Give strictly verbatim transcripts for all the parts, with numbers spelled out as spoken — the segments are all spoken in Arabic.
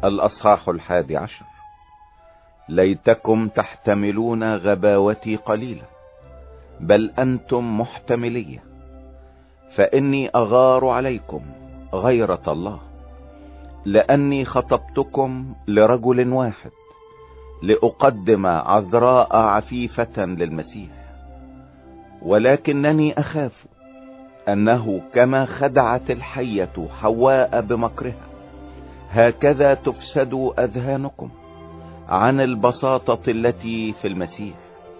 الأصحاح الحادي عشر. ليتكم تحتملون غباوتي قليلا، بل أنتم محتملية، فإني أغار عليكم غيرة الله، لأني خطبتكم لرجل واحد لأقدم عذراء عفيفة للمسيح. ولكنني أخاف أنه كما خدعت الحية حواء بمكرها، هكذا تفسد أذهانكم عن البساطة التي في المسيح.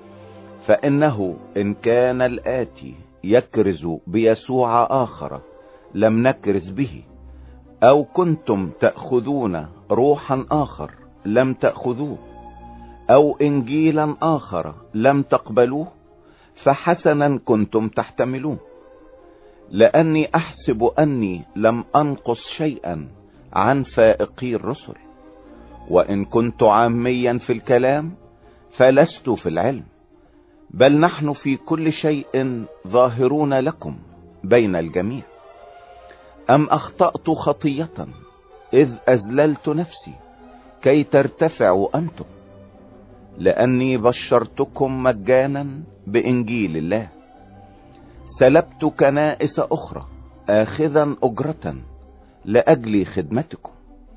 فإنه إن كان الآتي يكرز بيسوع آخر لم نكرز به، أو كنتم تأخذون روحا آخر لم تأخذوه، أو إنجيلا آخر لم تقبلوه، فحسنا كنتم تحتملون. لأني أحسب أني لم أنقص شيئا عن فائقي الرسل، وإن كنت عاميا في الكلام فلست في العلم، بل نحن في كل شيء ظاهرون لكم بين الجميع. أم أخطأت خطية إذ أذللت نفسي كي ترتفعوا أنتم؟ لأني بشرتكم مجانا بإنجيل الله. سلبت كنائس أخرى آخذا أجرة لأجل خدمتكم.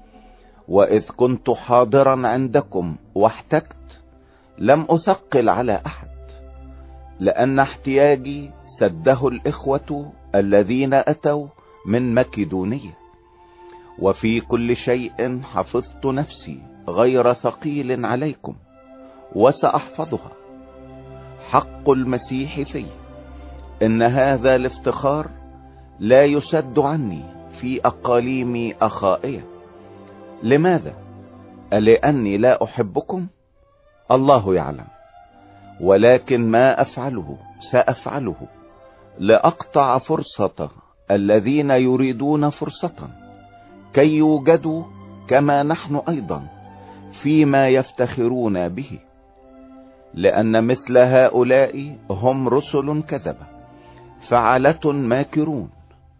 وإذ كنت حاضرا عندكم واحتجت لم أثقل على أحد، لأن احتياجي سده الإخوة الذين أتوا من مكدونية. وفي كل شيء حفظت نفسي غير ثقيل عليكم، وسأحفظها. حق المسيح في إن هذا الافتخار لا يسد عني في أقاليم أخائية. لماذا؟ ألأني لا أحبكم؟ الله يعلم. ولكن ما أفعله سأفعله لأقطع فرصة الذين يريدون فرصة، كي يوجدوا كما نحن أيضا فيما يفتخرون به. لأن مثل هؤلاء هم رسل كذبة، فعلة ماكرون،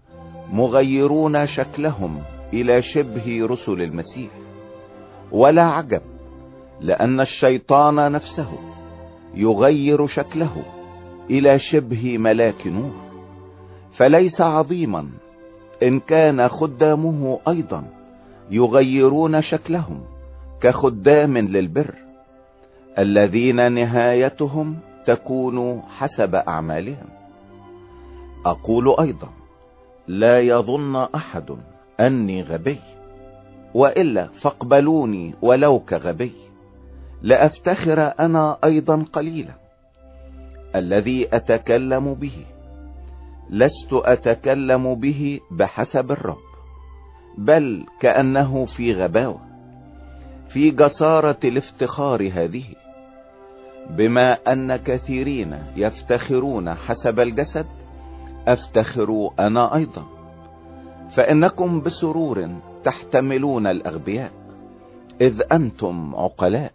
مغيرون شكلهم إلى شبه رسل المسيح. ولا عجب، لأن الشيطان نفسه يغير شكله إلى شبه ملاك نور. فليس عظيما إن كان خدامه أيضا يغيرون شكلهم كخدام للبر، الذين نهايتهم تكون حسب أعمالهم. أقول أيضا: لا يظن أحد أني غبي، وإلا فاقبلوني ولو كغبي، لأفتخر أنا أيضا قليلا. الذي أتكلم به لست أتكلم به بحسب الرب، بل كأنه في غباوة، في جسارة الافتخار هذه، بما أن كثيرين يفتخرون حسب الجسد، أفتخر أنا أيضا. فإنكم بسرور تحتملون الأغبياء، إذ أنتم عقلاء.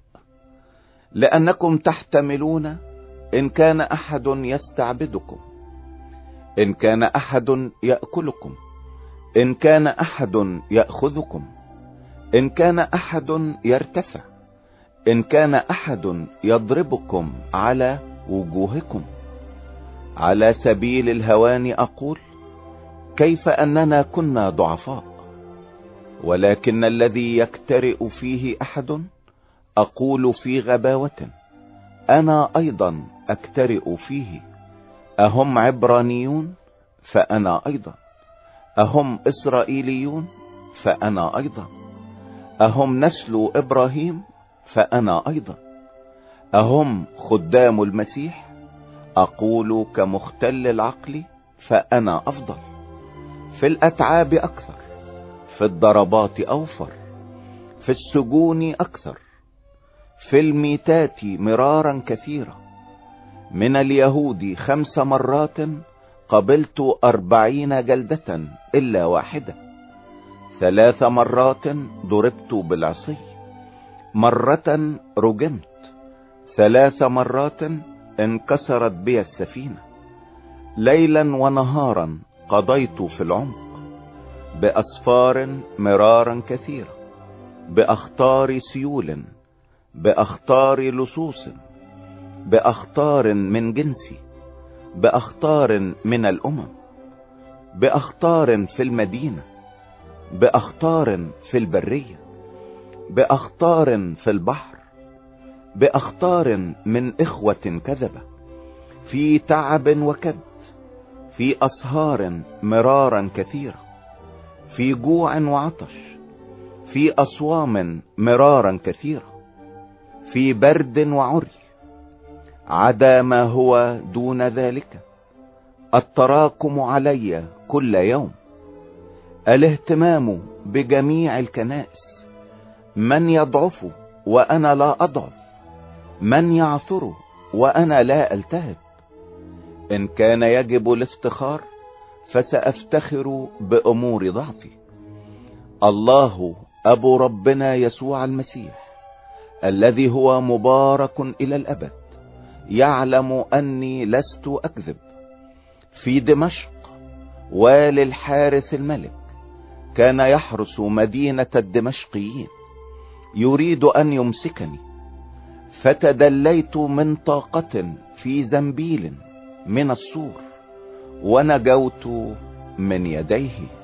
لأنكم تحتملون إن كان أحد يستعبدكم، إن كان أحد يأكلكم، إن كان أحد يأخذكم، إن كان أحد يرتفع، إن كان أحد يضربكم على وجوهكم. على سبيل الهوان أقول: كيف أننا كنا ضعفاء. ولكن الذي يكترئ فيه أحد أقول في غباوة، أنا أيضا أكترئ فيه. أهم عبرانيون؟ فأنا أيضا. أهم إسرائيليون؟ فأنا أيضا. أهم نسل إبراهيم؟ فأنا أيضا. أهم خدام المسيح؟ أقول كمختل العقل، فأنا أفضل. في الأتعاب أكثر، في الضربات أوفر، في السجون أكثر، في الميتات مرارا كثيرا. من اليهود خمس مرات قبلت أربعين جلدة إلا واحدة. ثلاث مرات ضربت بالعصي، مرة رجمت، ثلاث مرات انكسرت بي السفينة. ليلا ونهارا قضيت في العمق، بأسفار مرارا كثيرة. بأخطار سيول، بأخطار لصوص، بأخطار من جنسي، بأخطار من الأمم، بأخطار في المدينة، بأخطار في البرية، بأخطار في البحر، بأخطار من إخوة كذبة، في تعب وكد، في أسهار مرارا كثيرة، في جوع وعطش، في أصوام مرارا كثيرة، في برد وعري، عدا ما هو دون ذلك التراكم علي كل يوم، الاهتمام بجميع الكنائس، من يضعف وأنا لا أضعف، من يعثر وأنا لا ألتهب. إن كان يجب الافتخار فسأفتخر بأمور ضعفي. الله أبو ربنا يسوع المسيح الذي هو مبارك إلى الأبد يعلم أني لست أكذب. في دمشق والي الحارث الملك كان يحرس مدينة الدمشقيين، يريد أن يمسكني، فتدليت من طاقة في زنبيل من السور ونجوت من يديه.